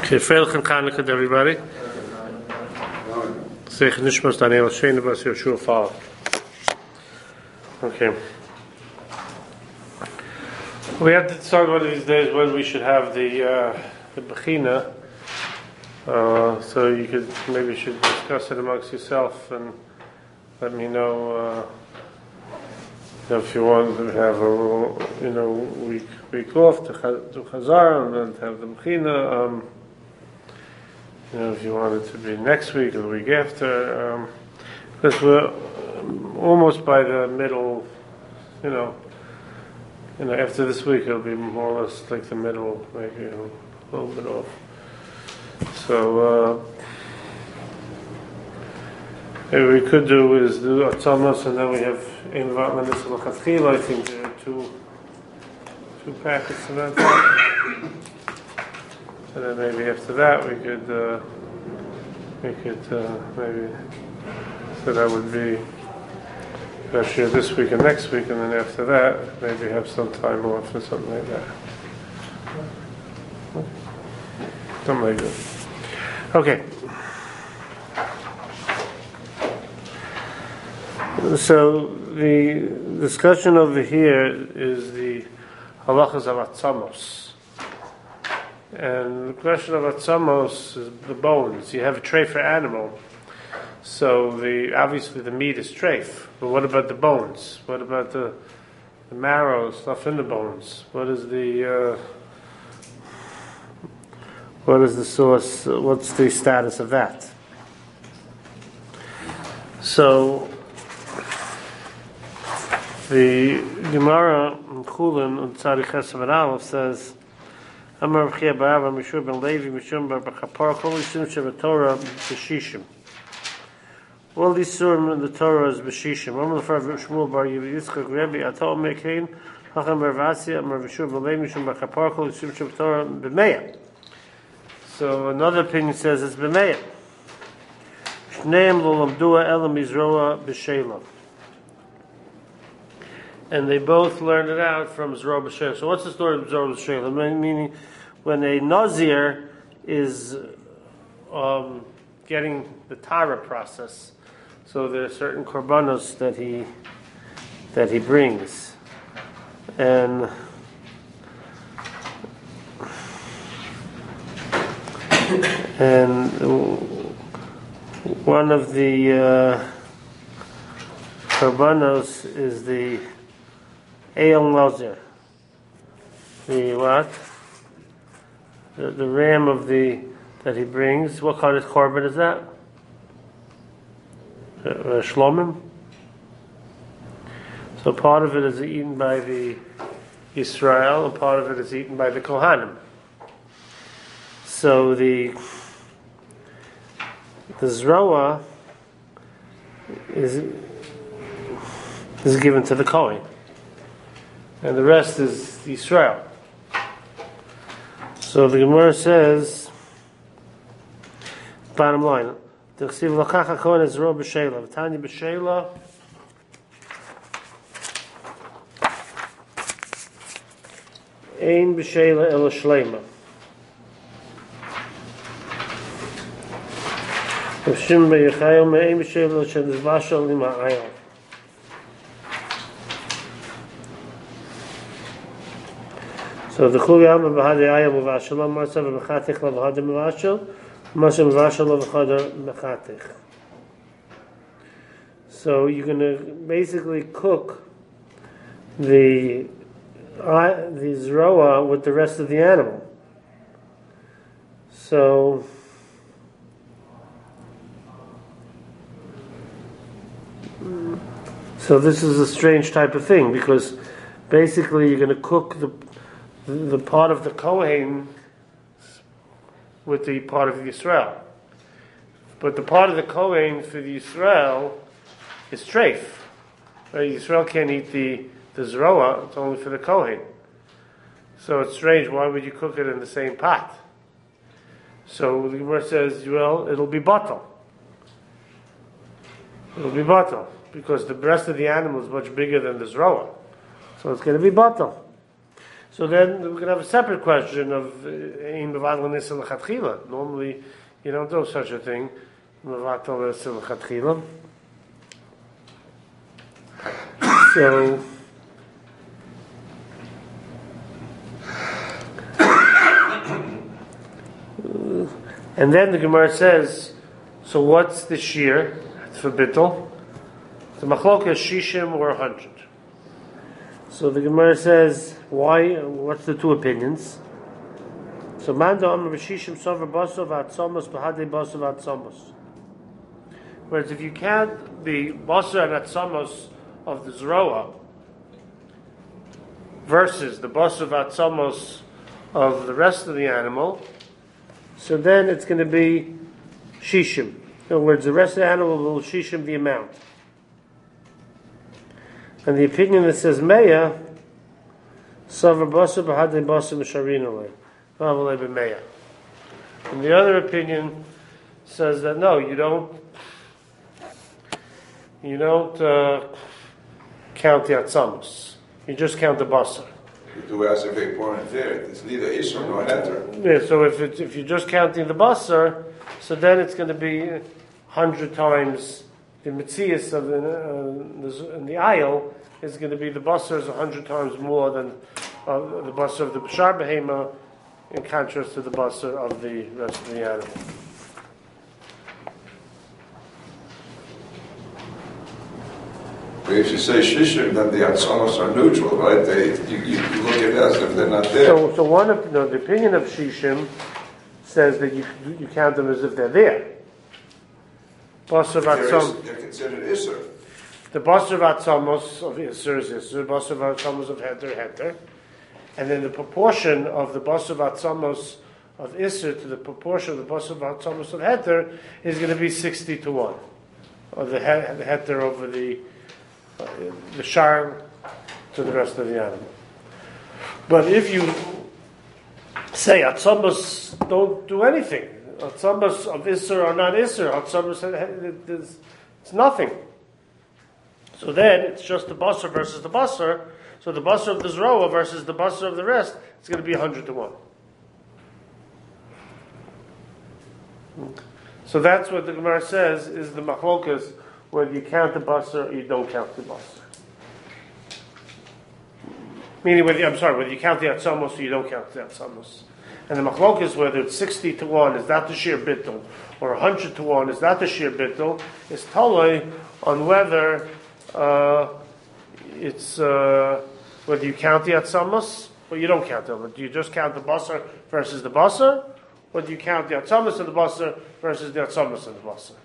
Okay, Freilich and Chanukah, everybody. Zeich Nishmas Daniel Shein Bas Yeshua Fall. Okay. We have to decide one of these days when we should have the Bechina. So you could maybe should discuss it amongst yourself and let me know if you want to have a week off to Chazar and then have the Bechina. If you want it to be next week or the week after, because we're almost by the middle. After this week it'll be more or less like the middle, maybe a little bit off. So maybe we could do is do Atzamos, and then we have Einvat Manisal Chafchila. I think there are two packets of that. And then maybe after that we could maybe, so that would be actually this week and next week, and then after that maybe have some time off or something like that. Something like that. Okay. So the discussion over here is the halachas of atzamos. And the question of atzamos is the bones. You have a treif animal, so obviously the meat is treif. But what about the bones? What about the marrow, stuff in the bones? What is the source? What's the status of that? So the Gemara in Chulin on Tzadi Ches Amud Aleph says, Amar Rav Chia bar Abba Mishur ben Levi Mishum bar B'chapar Kol Yisum Shevatorah B'shishim. All these surim in the Torah is B'shishim. Amar Lefar Shmuel bar Yitzchak Rebbe Atol Mekein Hacham bar Vasya Amar Mishur ben Levi Mishum bar B'chapar Kol Yisum Shevatorah B'meya. So another opinion says it's B'meya. Shneim lo lamdua elam Yizroa B'sheila. And they both learned it out from Zroa B'Sheila. So what's the story of Zroa B'Sheila? Meaning, when a Nazir is getting the Tara process, so there are certain korbanos that he brings, and one of the korbanos is the Eyal Nazir. The what? The ram of that he brings. What kind of korban is that? Shlomim. So part of it is eaten by the Israel, and part of it is eaten by the Kohanim. So the Zroa is given to the Kohen, and the rest is Israel. So the Gemara says, bottom line, the Chsiv L'chach HaKohen is Zroa B'Sheila. V'tanya B'Sheila Ein B'Sheila Ela Shleima. V'shim B'Yechayel Me'ein B'Sheila Shem Zvashal Lima Ayel. So the Chuli Amma B'Hadei Ayel M'Vashal Marsa V'Mechatich L'V'Hadei M'Vashal Marsa M'Vashal L'V'Hadei M'Chatich. So you're going to basically cook the Zroa with the rest of the animal. So this is a strange type of thing, because basically you're going to cook the part of the Kohen with the part of the Yisrael. But the part of the Kohen for the Yisrael is treif. Right? Yisrael can't eat the Zroa, it's only for the Kohen. So it's strange, why would you cook it in the same pot? So the Gemara says, well, it'll be batal. It'll be batal, because the breast of the animal is much bigger than the Zroa. So it's going to be batal. So then we're going to have a separate question of Ein Mevatel Nisa L'Chatchila. Normally, you don't do such a thing. Mevatel Nisa L'Chatchila. So, and then the Gemara says, so what's the shear for bittul? The machlok is shishim or 100. So the Gemara says, why? What's the two opinions? So manda amar b'shishim sover basov atzamos b'hadei basov atzamos. Whereas if you count the basar and atzamos of the zroa versus the basov atzamos of the rest of the animal, so then it's going to be shishim. In other words, the rest of the animal will shishim the amount. And the opinion that says meya, savar basar b'hadei basar m'sharinolei, v'avolei b'meya. And the other opinion says that no, you don't count the atzamos. You just count the basar. Do as a very important there. It's neither isur nor heter. Yeah, so if you're just counting the basar, so then it's going to be 100 times the mitzias of in the aisle is going to be the basar is 100 times more than the basar of the bashar behema, in contrast to the basar of the rest of the animal. But if you say shishim, then the atzamos are neutral, right? You look at it as if they're not there. So one of the opinion of shishim says that you count them as if they're there. Basar v'atzamos. They're considered isur. The basar v'atzamos of isur is isur. Basar v'atzamos of heter. And then the proportion of the basar v'atzamos of isur to the proportion of the basar v'atzamos of heter is going to be 60 to 1. Or the heter over the shar to the rest of the animal. But if you say atzamos don't do anything, atzamos of isur are not isur, atzamos it's nothing. So then it's just the basar versus the basar. So the basar of the zroa versus the basar of the rest, it's going to be 100 to 1. So that's what the Gemara says is the machlokas, whether you count the basar or you don't count the basar. Meaning, whether you count the atzamos or you don't count the atzamos. And the machlokas, whether it's 60 to 1 is that the sheer bittul, or 100 to 1 is that the sheer bittul, is totally on whether it's whether you count the atzamos or you don't count them. Do you just count the basar versus the basar, or do you count the atzamos of the basar versus the atzamos of the basar?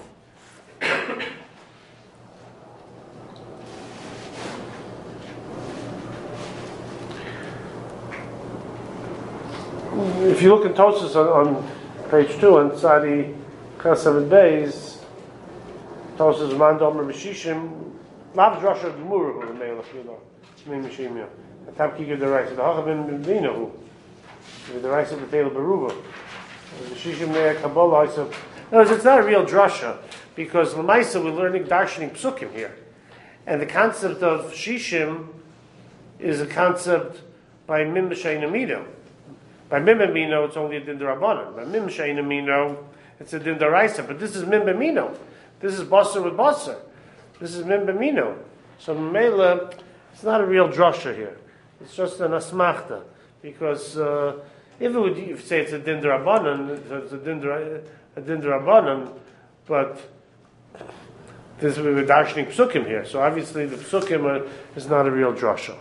If you look in Tosfos on page 2 on Tzadi Chesed Beis, Tosfos man domer b'shishim lav drasha gemura hu l'meilach yilo shmei mishimya atam ki give the rice the hachabim b'vina hu the rice of the table beruva the shishim ne'er kabbalah. So in other words, it's not a real drasha because l'maisa we're learning darshaning psukim here, and the concept of shishim is a concept by mim b'shein amino. By mim amino, it's only a din d'rabbanan. By mim shein amino, it's a din d'oraisa. But this is mim amino. This is basar with basar. This is mim amino. So mela, it's not a real drasha here. It's just an asmachta. Because if you say it's a din d'rabbanan, it's a din d'rabbanan, but this we're darshaning psukim here. So obviously the psukim is not a real drasha.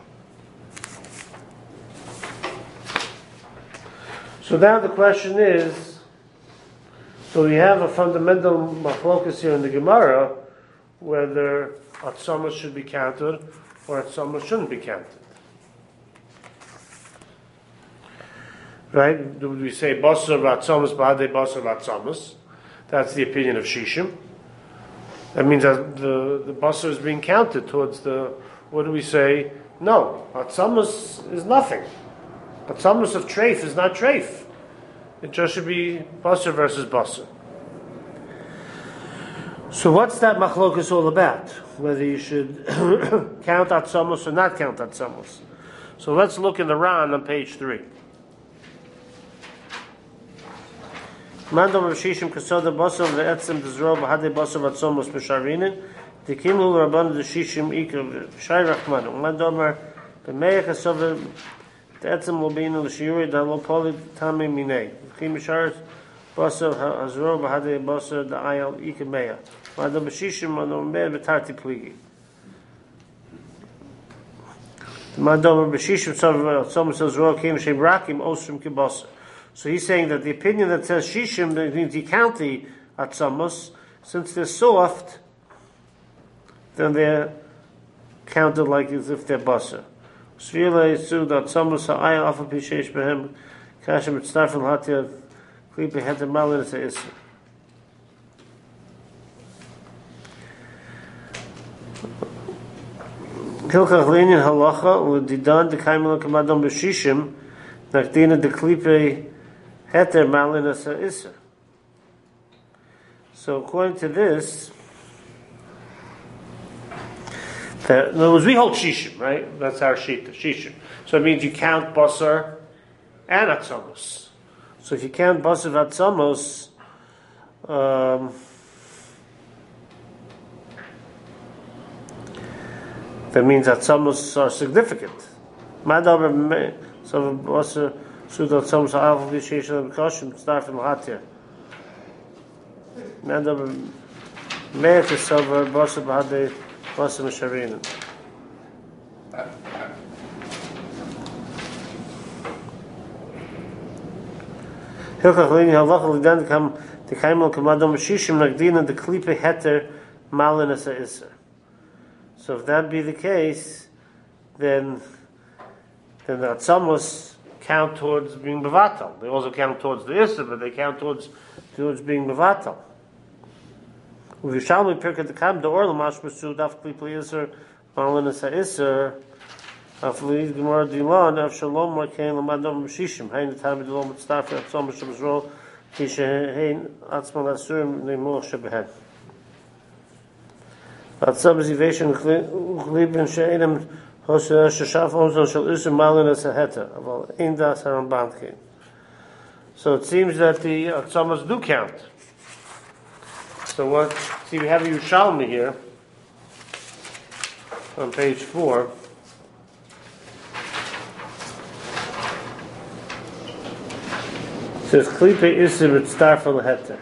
So now the question is, so we have a fundamental machlokas here in the Gemara, whether atzamos should be counted or atzamos shouldn't be counted. Right? Do we say basar v'atzamos b'adei basar v'atzamos? That's the opinion of Shishim. That means that the basar is being counted towards the, what do we say? No, atzamos is nothing. Atzamos of treif is not treif. It just should be basar versus basar. So what's that machlokas all about? Whether you should count atzamos or not count atzamos. So let's look in the Ran on page 3. Mandam Rav Shishim Kasoda Basov Ve'etzem Dezro B'Hadei Basov Atzomos B'Sharvinin Dikimlu L'Rabban Deshishim Ikr Shai Rachmanu Mandam B'Meir Kasoda De'etzem Lobinu L'Shiyuri Da'lo Poli Tami Minei Kim Misharet Basov Hazro B'Hadei Basov Da'ayal Ikr Meir Mandam B'Shishim Mandam Meir B'Tarti Pligi Mandam B'Shishim Atzomos Hazro Kim Shem Rakim Osrim Kibasa. So he's saying that the opinion that says shishim, that means you count the atzamos, since they're soft, then they're counted like as if they're basa. Shvila yisu the atzamos ha'ayah afa pishesh behem kashem mitzarfel hatya klipe heter malin es ha'isr. Hilchach leinin halacha u'didan dekaimel kamadam b'shishim nakdina deklipe heter malin es ha'isr. So according to this, in other words, we hold shishim, right? That's our shita, shishim. So it means you count basar and atzamos. So if you count basar and atzamos, that means atzamos are significant. So basar sudat atzamos ha'alv v'sheish l'kashim start from hatir. Mandam meir kesover basar b'hadei basar m'sharinin. Hilchach leini halacha l'dan dekaimel kamadam shishim nagdina deklipe heter malin es ha'isr. So if that be the case, then the atzamos count towards being bevatal. They also count towards the isser, but they count towards being bevatal. Uvishalmi pirkat dekam the orla mashmasu daf klipe isser malin es ha'isr. Afliz gemara dilan af shalom markein lamadam shishim hein tam dilom mitztaf atzamos shabzro kishein atzman asurim neimor shebehen. Atzam zivation uchlibin she'enem hoseh shashaf onzon shel isser malin es ha'heter aval ein das harambantkin. So it seems that the atzamos do count. So what? See, we have a Yerushalmi here on page 4. It says klipe isser mitztarfel heter.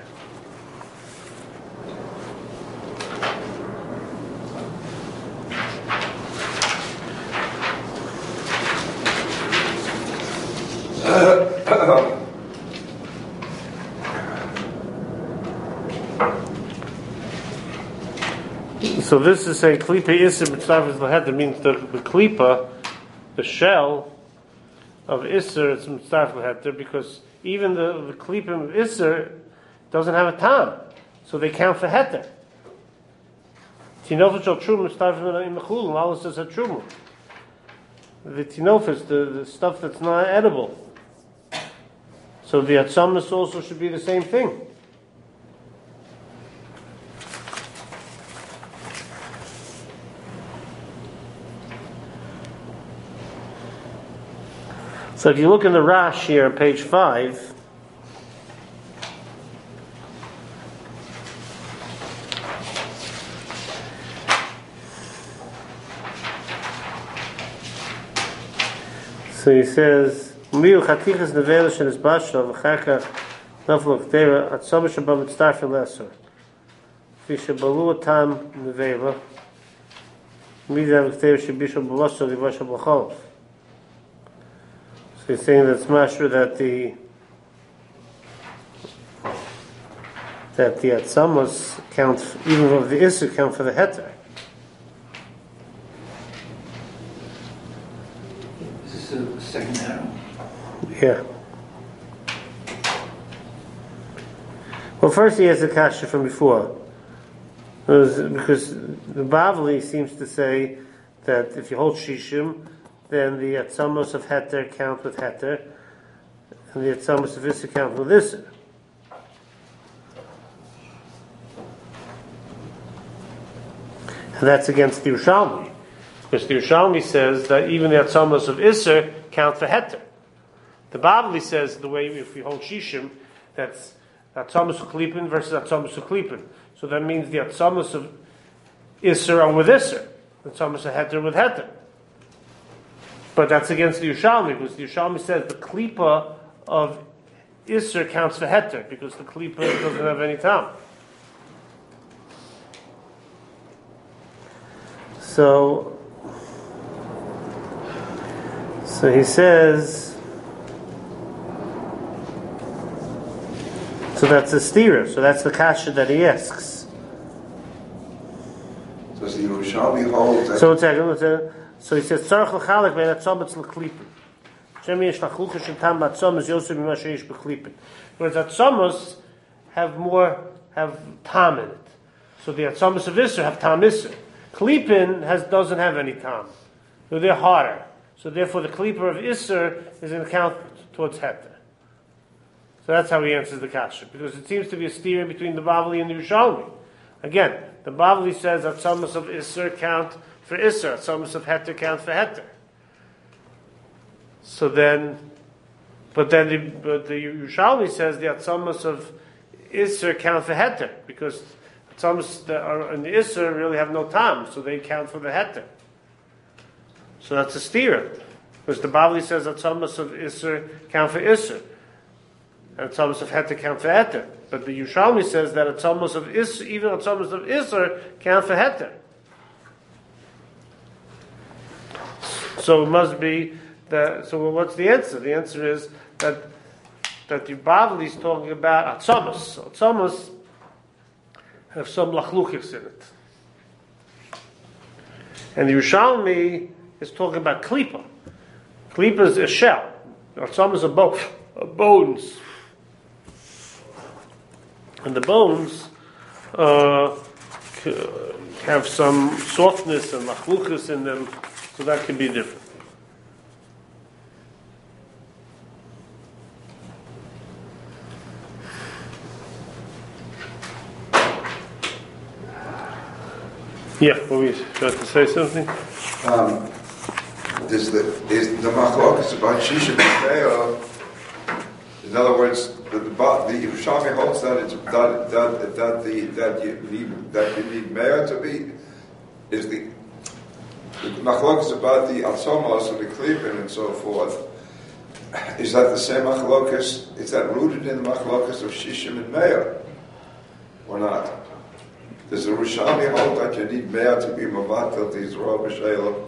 So this is saying klipe isser mitztarfel heter means the klipa, the shell of isser is mitztarfel heter, because even the klipim of isser doesn't have a tam, so they count for heter. Tinofet shel truma mitztarfel in mechulin. Allah says a truma. The tinofet, the stuff that's not edible. So the atzamos also should be the same thing. So if you look in the Rash here on page 5, so he says, "Miu chatichas nevela shenis basha v'chaka naflo ktera atzama shabam mitztarfel lesser fisha balu tam nevela midav ktera shebishal b'lasha livasha b'cholov." So he's saying that's mashra that the atzamos count, even of the isser count for the heter. Is this the second arrow? Yeah. Well, first he has a kasha from before, because the Bavli seems to say that if you hold shishim, then the atzamos of heter count with heter, and the atzamos of isser count with isser. And that's against the Yerushalmi. Because the Yerushalmi says that even the Atzamos of Isser count for Heter. The Bavli says the way if we hold Shishim, that's Atzamos Uklipin versus Atzamos Uklipin. So that means the Atzamos of Isser are with Isser. The Atzamos of Heter with Heter. But that's against the Yerushalmi, because the Yerushalmi says the Klipa of Isser counts for Heter, because the Klipa doesn't have any time. So he says, so that's a steerer, so that's the kasha that he asks. Does the Yerushalmi hold that? So he says, Tzarech l'chalek ben atzometz l'klipin. Shem yesh lachlucha shem tam b'atzomos yosef mima sheyesh b'klipin. Whereas atzomos have tam in it. So the atzomos of Isser have tam Isser. Klipin doesn't have any tam. So they're harder. So therefore the klipa of Isser is an account towards Heter. So that's how he answers the kasha. Because it seems to be a steering between the Bavli and the Yerushalmi. Again, the Bavli says that Atzomus of Isser count for Isser, Atzomus of Heter count for Heter. So then, but the Yerushalmi says the Atzomus of Isser count for Heter, because Atzomus that are in the Isser really have no tam, so they count for the Heter. So that's a steer. Because the Bavli says that Atzomus of Isser count for Isser, and Atzomus of Heter count for Heter. But the Yerushalmi says that Atzomus of Isser, even Atzomus of Isser, count for Heter. So it must be that. So what's the answer? The answer is that the Bavli is talking about Atzomus. So Atzomus have some lachluchis in it, and the Yerushalmi is talking about klipa. Klipa is a shell. Atzomus are bones. And the bones have some softness and lachluchis in them, so that can be different. Yeah, we got to say something. Is the machlokas about Shisha B'Teo? In other words, the Yerushalmi holds that you need meir to be. Is the machlokas about the atzomos and the klipin and so forth? Is that the same machlokas? Is that rooted in the machlokas of Shishim and meir, or not? Does the Yerushalmi hold that you need meir to be mavatel to Yisrael b'sheila?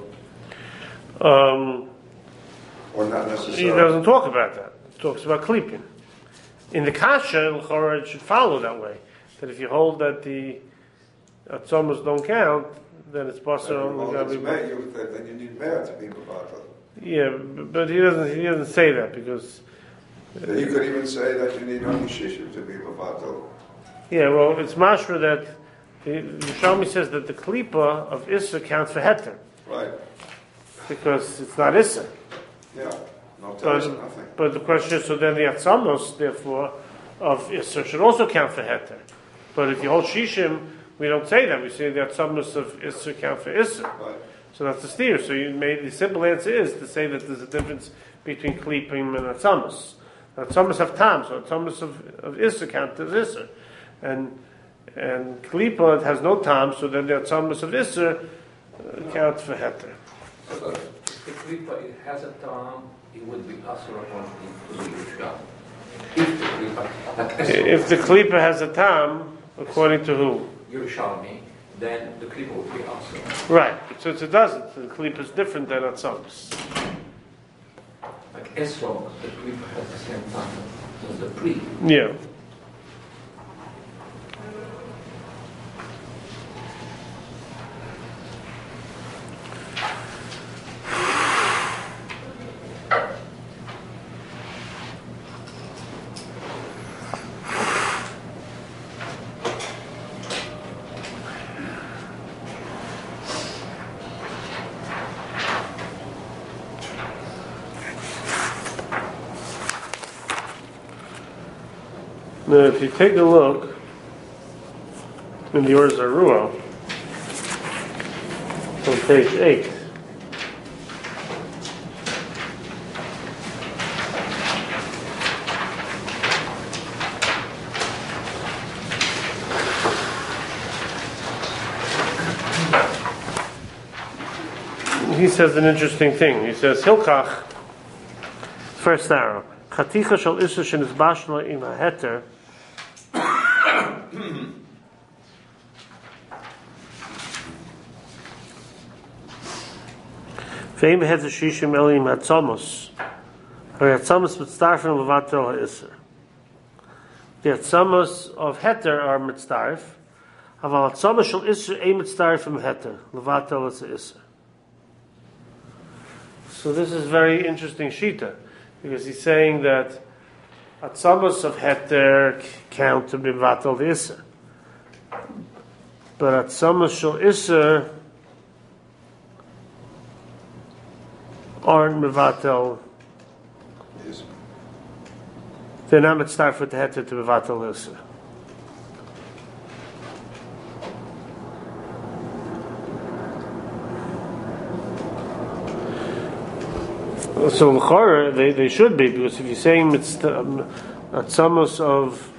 Or not necessarily? He doesn't talk about that. He talks about klipin. In the kasha, it should follow that way. That if you hold that the atzomos don't count, then it's possible. Then you need meir to be mavatel. Yeah, but he doesn't say that because. You could even say that you need only shishim to be mavatel. Yeah, well, it's mashra that the Yerushalmi says that the klipa of Isser counts for Heter. Right. Because it's not Isser. Yeah. No tells nothing. But the question is, so then the Atzamos, therefore, of Isser should also count for Heter. But if you hold Shishim, we don't say that. We say the Atzamos of Isser count for Isser. Right. So that's the steer. So the simple answer is to say that there's a difference between Klipim and Atzamos. Atzamos have tam, so Atzamos of Isser count as Isser. And Klipa has no tam, so then the Atzamos of Isser counts for Heter. If the klipa has a tam, it would be asur upon the Yerushalmi. If the Klipa has a tam, according to who? Yerushalmi, then the klipa would be asur. Right, so it doesn't. The Klipa is different than Atzamos. Like Esrog, the klipa has the same tam as the pri. Yeah. Now, if you take a look in the Or Zarua, on page 8, he says an interesting thing. He says, Hilkach, first arrow, Chaticha shel isur shenizbash lo im haheter, ve'im beheter shishim elim hatzamos, hatzamos mitzdarfen levatel ha'isur. The hatzamos of heter are mitzdarf, aval hatzamos shel isur ein mitzdarf from heter, levatel ha'isur. So this is very interesting shita, because he's saying that atzamos of heter count to be vatal the iser, but atzamos shel iser aren't mevatel. They're not mitzdarf with the heter to mevatel the iser. So l'chora they should be, because if you're saying atzamos of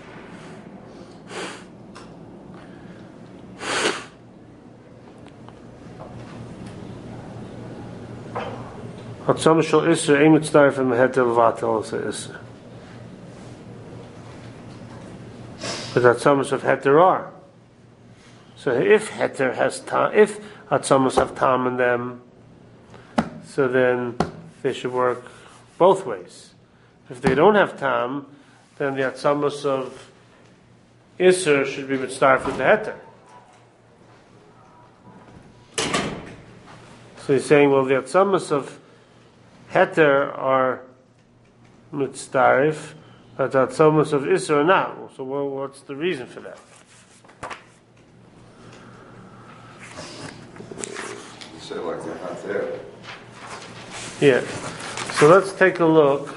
atzamos shel iser ein mitzdarf from heter levatel iser, but atzamos of heter are. So if heter has tam, if atzamos have tam in them, so then they should work both ways. If they don't have tam, then the atzamos of iser should be mitzdarf with the heter. So he's saying, well, the atzamos of heter are mitzdarf, but the atzamos of iser are not. So what's the reason for that? You say like they're not there. Yeah. So let's take a look.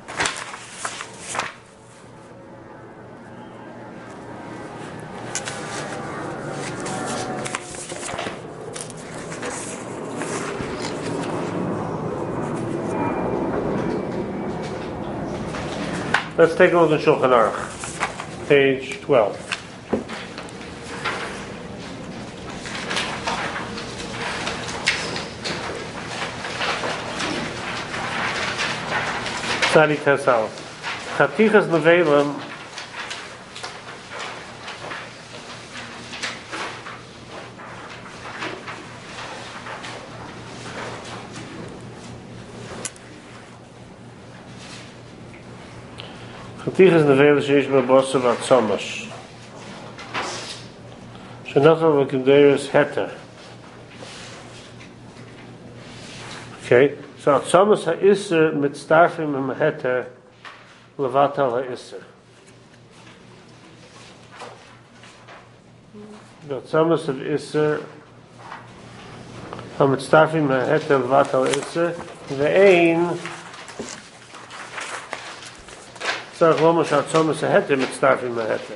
Let's take a look at Shulchan Aruch, page 12. Sadi Tesal. Chatichas Nevelim Chatichas Nevelim sheish b'bosav atzamos shenachal v'kimderis heter. Okay. So atzamos ha'isr mitzdarfim im heter levatal ha'isr. The atzamos of isr ha'mitzdarfim ha'heter levatal ha'isr ve'ein tzarech lomar she'atzamos ha'heter mitzdarfim ha'heter.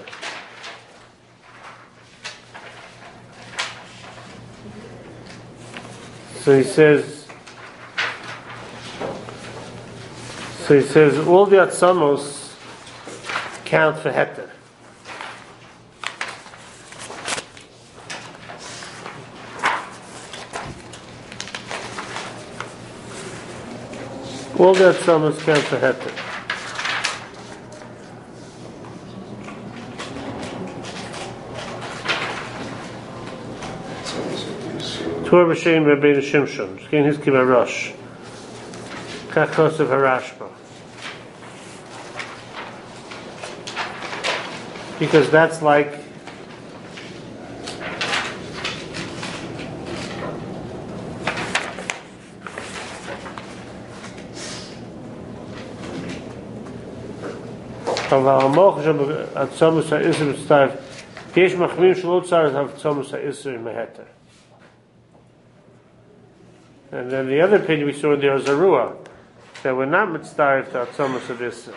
So he says all the atzamos count for heter. All the atzamos count for heter. Torah b'shein Rabbeinu Shimshon. Shkein Hizki b'Rosh. Kach Kosev Harashba. Because that's like אבל המוח שהצומוס האיסר מצטרף, יש מחמירים שלא צריך הצומוס האיסר עם ההתר. And then the other opinion we saw in the Ozarua, that we're not mitzdarif to atzamos of iser.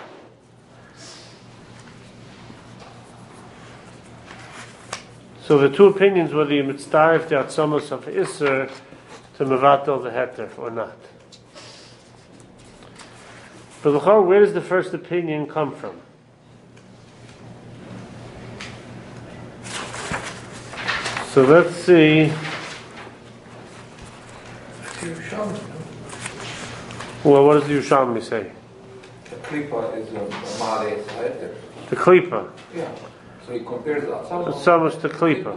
So the two opinions, whether you mitzdarif to atzamos of iser to mevatel the heter or not. But where does the first opinion come from? So let's see. Well, what does the Yerushalmi say? The klipa is a male heter. The klipa. Yeah. So he compares the Atzamus to klipa.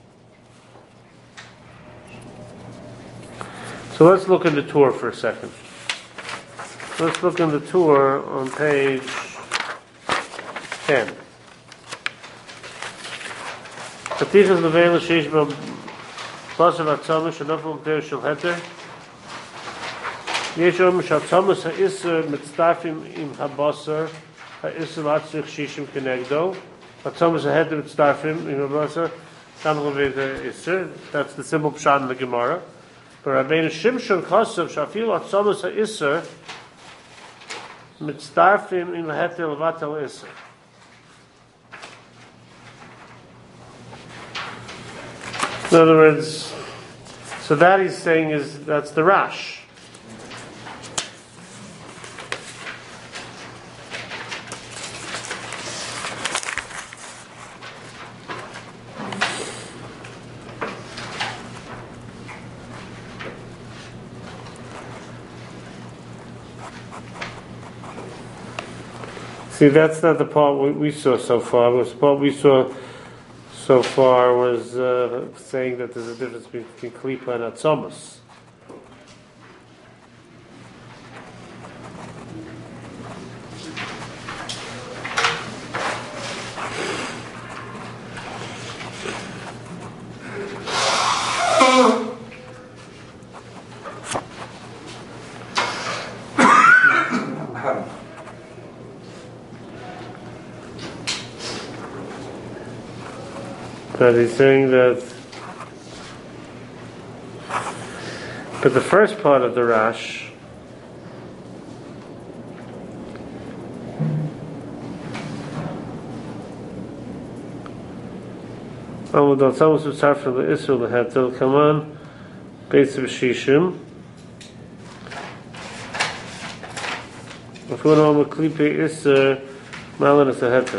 So let's look in the Torah for a second. Let's look in the Torah on page 10. Katichas Levela Sheish Basav Atzamus Shanafel B'Ter Shel Heter Yesh Om Shatzamus HaIsser Mitztafim Im HaBasar HaIsser Latzich Shishim Kenegdo Atzamus HaHeter Mitztafim Im HaBasar Shanafel B'Ter Isser. That's the simple pshat in the Gemara. But Rabbeinu Shimshon Kosav Shafil Atzamus HaIsser Mitztafim Im HaHeter Levatel Isser. In other words, so that he's saying is that's the Rash. See, that's not the part we saw so far. The part we saw so far was saying that there's a difference between klipa and atzamus. But he's saying that, but the first part of the Rash, come on, Beitz B'Shishim. If we know Klipe Isser, Malan is a heter.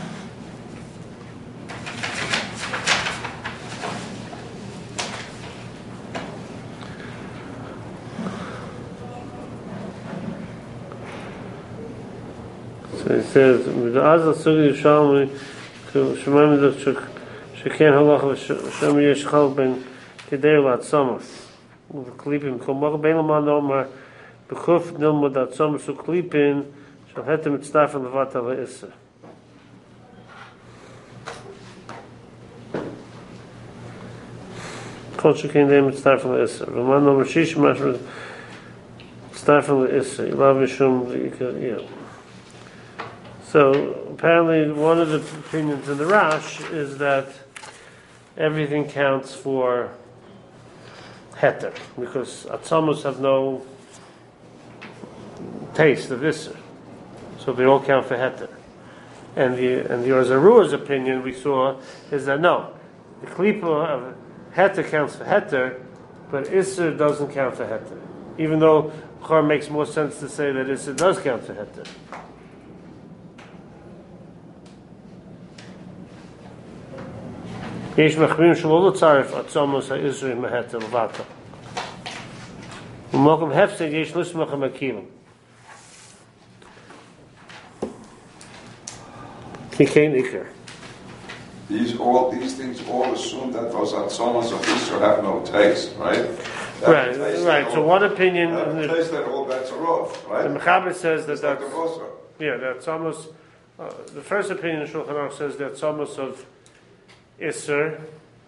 It says, "With the Azal Sugi Yishalmi, Shemaim Zech Sheken Halach V'Shem Yeshchal Ben Kedei L'Atzamas V'Klipin Komach Ben L'Man Omar B'Chuf Nilmud Atzamas U'Klipin Shal Hetem Mitztafen Levat Al Ha'Isser." Kol Sheken Dei Mitztafen L'Isser V'Man Omar Shish Mashma Mitztafen L'Isser Ilav Mishum V'Yikah. So apparently one of the opinions in the Rash is that everything counts for heter, because atzamus have no taste of isser, so they all count for heter. And the Orzarua's opinion we saw is that no, the klipa of heter counts for heter, but isser doesn't count for heter, even though it makes more sense to say that isser does count for heter. יש מחמירים שלא לא צריך עצומוס האיסורי מהתר לבטה. ומקום הפסד יש לסמוך המקילים. כי כן עיקר. These things all assume that those atzomos of Israel have no taste, right? Right. So one opinion, the taste that all bets are off, right? The Mechaber says that that's, like that's almost, the first opinion in Shulchan Aruch says that atzomos of Isser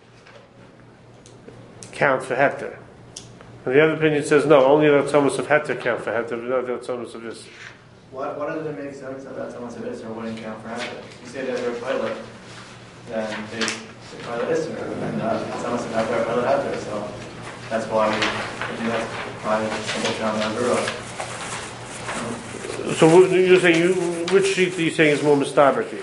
count for heter. And the other opinion says no, only the atzomos of heter count for heter, but not the atzomos of Isser. What does it make sense that atzomos of Isser wouldn't count for heter? You say that they're pilot, then they pilot Isser, and atzomos of heter are pilot heter, so that's why we do that by simple John Nagura. So you're saying, which sheet are you saying is more mistaber to you?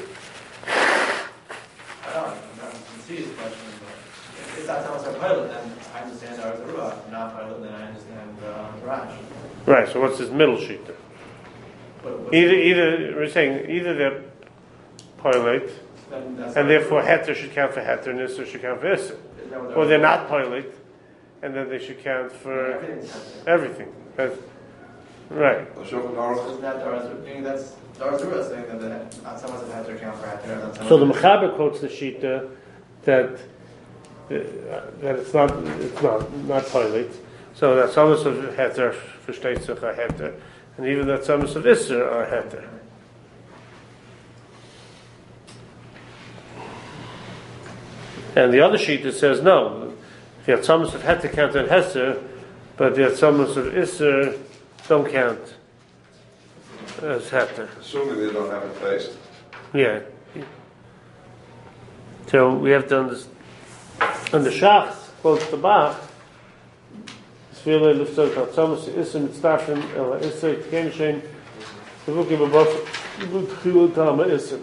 If that's almost a pilot, then I understand our Ruach. If not pilot, then I understand Rash. Right, so what's this middle sheet then? Either we're saying either they're pilot, and therefore heter should count for heter, and isser should count for isser, or they're not pilot, and then they should count for Everything's heter. everything. Right. Shulchan Aruch. Isn't that meaning that's Darzura saying that the Atzamas of heter count for heter? And So the Mechaber quotes the Shita that it's not toilet. So that some of heter versteht sich a heter, and even that some of isser are heter. And the other Shita says no. The Atzamas of heter count in heter, but the Atzamas of isser don't count as heter. Assuming they don't have a taste. Yeah. So we have to understand. And the Shach quotes the Bach. Sfirle liftzot atzamas isim mitztafim el ha'isr tkein shein tevukim abos b'tchilut ha'ma isim.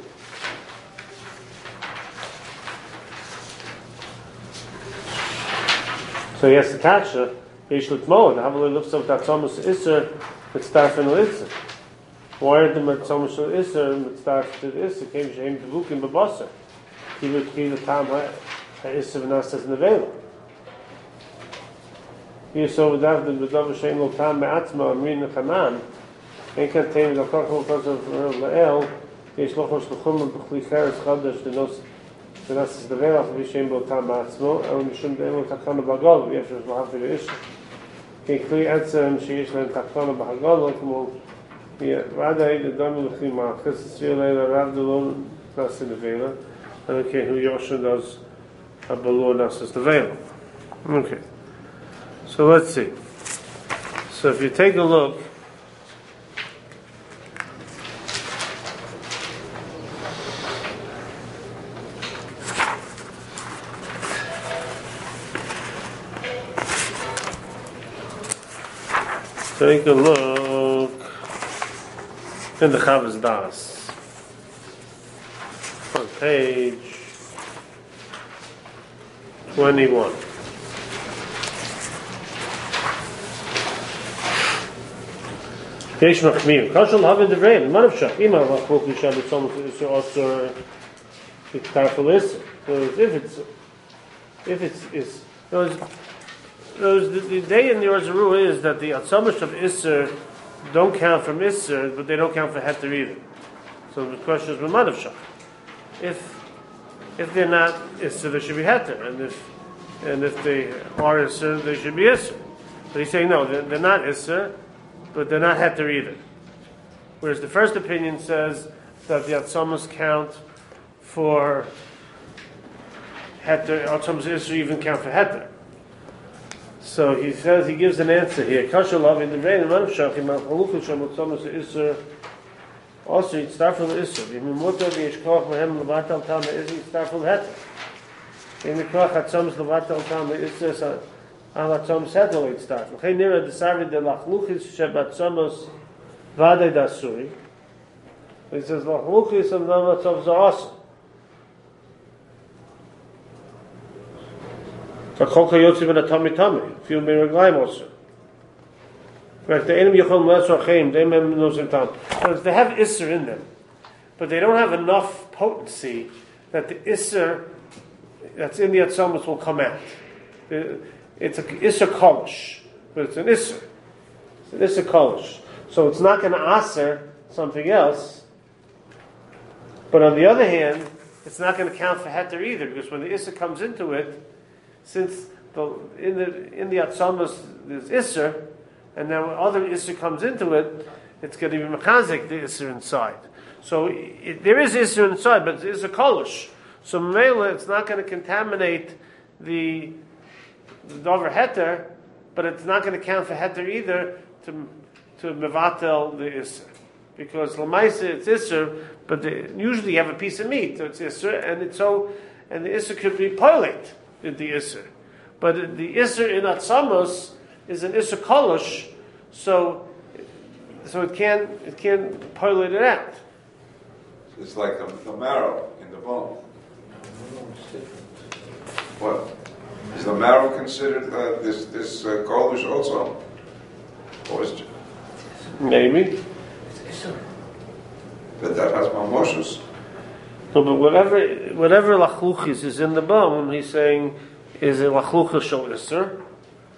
So he has to kasha yesh l'tmoed havle liftzot atzamas isr mitztafim el isr. Why are the atzamas el isr mitztafim el isr tkein shein tevukim b'bosser? Tchilut ha'ma Isser v'nastas nevela. Here so without the B'dav Shein Lo Tam Me'atzma Amrin Nechanan Ein Kantein L'Kochel Kosav La'el Yesh Lochos L'Chum B'chli Cheres Chadash V'nastas nevela V'Shein Lo Tam Me'atzmo El Mishum De'elu Takana B'Agol V'Yefresh B'Hafi L'Isher Kei Kli Etzem Sheyesh Le'en Takana B'Agol L'Kmo V'Adai D'Dami L'Chim Ma'achis Tzir Le'la Rav D'Lon Nastas nevela and okay, who Yosha does Below Nasas the veil. Okay. So let's see. So if you take a look, in the Chavas Das on page 21. Yesh machmir. Kashal havin devreim. Man of shach. Ima lachvok yishad etzom isur osur itarful isur. So if it's the day in the Orzaru is that the atzomish of isur don't count from isur, but they don't count for heter either. So the question is man of shach. If they're not isser, they should be heter, and if they are isser, they should be isser. But he's saying no, they're not isser, but they're not heter either. Whereas the first opinion says that the atzamas count for heter, atzamas isser even count for heter. So he says he gives an answer here. Kashalav in the rain and manavshachim al halukah sham atzamas isser. Also, it's starful isser. If you motor the ishkoch mehem levatal tama is it's starful heter. In the koch atzomas levatal tama isser al atzomas heter it's starful. Hey nira desavi de lachluchis shebatzomas vadei dasuri. He says lachluchis and nam atzomas are awesome. Kachol kayotzi ben atami tami. Feel me reglaim also. Right, the enemy yachol me'asrachim, they they have isser in them, but they don't have enough potency that the isser that's in the atzamas will come out. It's an isser kolish, but it's an isser. It's an isser kolish, so it's not going to aser something else. But on the other hand, it's not going to count for heter either, because when the isser comes into it, since in the atzamas there's isser. And then when other Isser comes into it, it's going to be mechazik the Isser inside. So there is Isser inside, but it's a kolish. So Mela, it's not going to contaminate the Dover Heter, but it's not going to count for Heter either to mevatel the Isser. Because Lamaisa it's Isser, but usually you have a piece of meat, so it's Isser, and the Isser could be pilate in the Isser. But the Isser in Atzamos is an Isser Kolosh, so it can't pilate it out. It's like the marrow in the bone. What? Is the marrow considered this Kolosh also? Or is it? Maybe. But that has mamoshes. No, but whatever lachluchis is in the bone, he's saying, is it lachluchis shel Isser?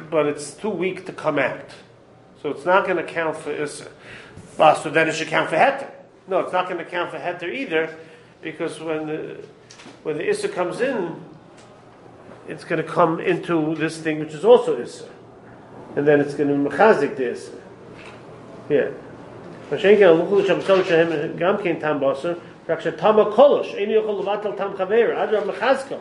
but it's too weak to come out. So it's not going to count for Isser. Well, so then it should count for Heter. No, it's not going to count for Heter either, because when the Isser comes in, it's going to come into this thing which is also Isser. And then it's going to be Mechazik the Isser. Yeah. Mashenka, Luchul Shabbaton Shehem Gam Kein Tam Basar, Raksha Tama Kolosh, Ein Yochol Levatel Tam Chaver, Adra Mechazkel.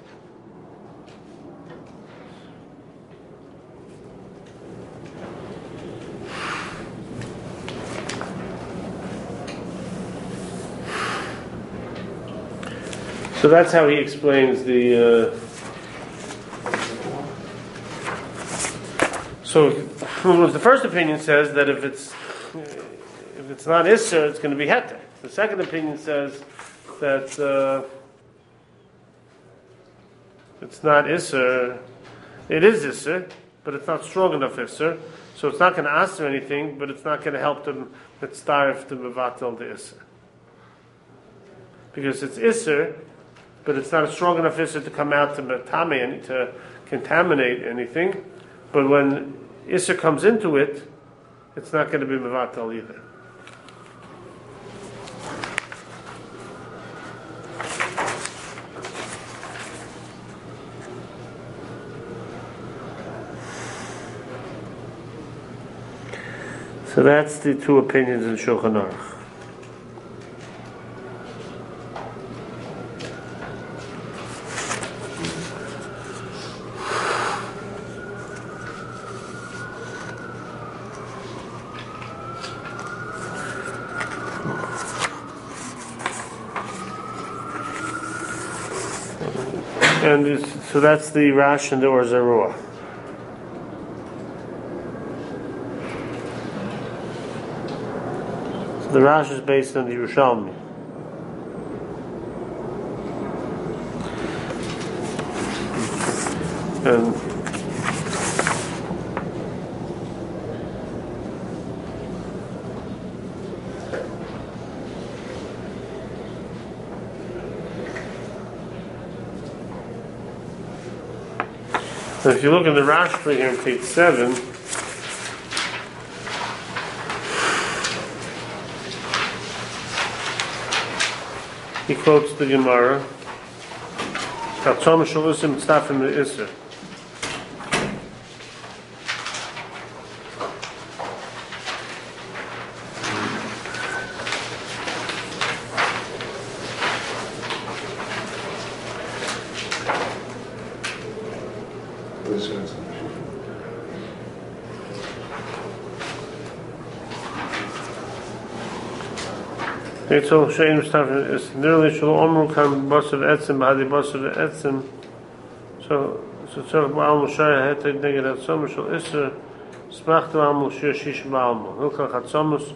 So that's how he explains the. So the first opinion says that if it's not Isser, it's going to be Heter. The second opinion says that it's not Isser. It is Isser, but it's not strong enough Isser. So it's not going to answer anything, but it's not going to help them mitzaref to mevatel the Isser. Because it's Isser, but it's not a strong enough Isser to come out to contaminate anything. But when Isser comes into it, it's not going to be mevatel either. So that's the two opinions in Shulchan Aruch. And so that's the Rash and the Or Zarua. So the Rash is based on the Yerushalmi. And so if you look in the Rashba here on page 7, he quotes the Gemara, Katzom Shalusim Tzafim Isser. So Shein stuff is nearly Shlo Omru Kam Basav Etzim B'Hadi Basav Etzim. So Tzarech Ba'al Moshaya Hetek Neged Atzomus Shal Isser Smach to Al Moshaya Shish Ba'almo Hilchach Atzomus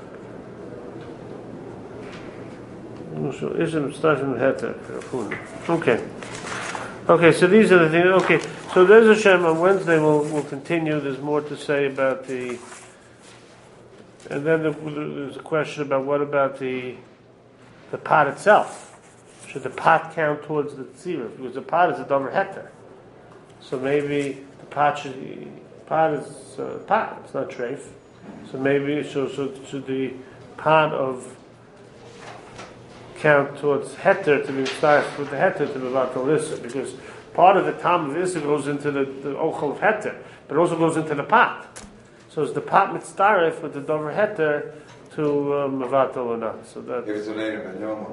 Shal Isser Stafim Hetek. Okay, so these are the things. Okay, so there's Hashem on Wednesday. We'll continue. There's more to say about the. And then there's a question about what about the pot itself? Should the pot count towards the tzira? Because the pot is a davar heter. So maybe the pot is pot. It's not treif. So maybe should the pot of count towards heter to be started with the heter to be about the lissa, because part of the tam of issa goes into the ochel of heter, but it also goes into the pot. So is the pot mitzdaref with the dover heter to mevatel or not? So that. If it's an einim and yomo.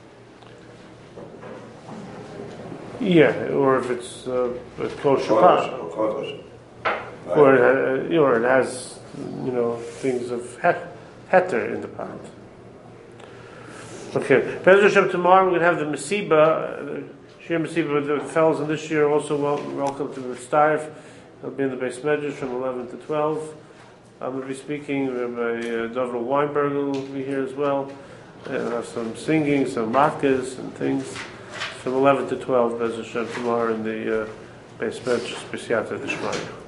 Yeah, or if it's a kosher pot, or it has things of heter in the pot. Okay, Be'ez Hashem, tomorrow we're going to have the Mesiba, Shir Mesiba with the fellows, and this year also welcome to the Starf. It'll be in the Beis Medrash from 11 to 12. I'm going to be speaking. Rabbi Dovra Weinberg will be here as well. And I'll have some singing, some matkas and things. From 11 to 12, Be'ez Hashem, tomorrow in the Beis Medrash, B'siyata D'Shmaya.